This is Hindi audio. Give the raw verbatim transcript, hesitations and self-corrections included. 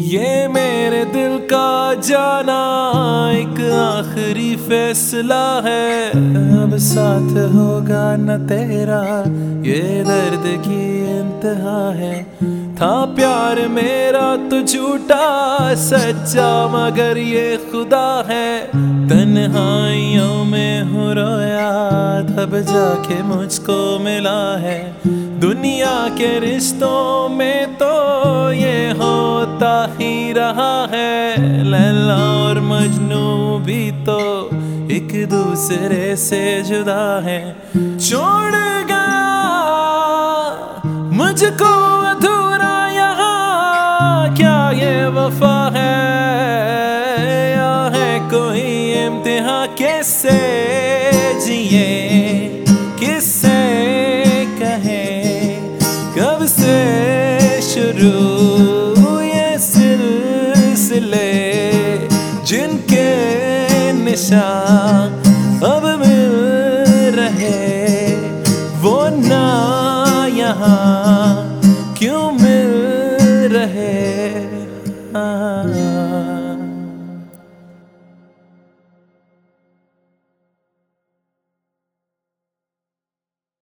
ये मेरे दिल का जाना एक आखिरी फैसला है। अब साथ होगा न तेरा, ये दर्द की इंतहा है। था प्यार मेरा तो झूठा, सच्चा मगर ये खुदा है। तन्हाइयों में हूँ रोया, तब जाके मुझको मिला है। दुनिया के रिश्तों में तो ये होता ही रहा है। लैला और मजनू भी तो एक दूसरे से जुदा है। छोड़ गया मुझको अधूरा यहाँ, क्या ये वफा है या है कोई इम्तिहान? कैसे जिए किससे कहे, कब से शुरू ये सिलसिले, जिनके निशान अब मिल रहे वो ना यहाँ क्यों मिल रहे। हाँ।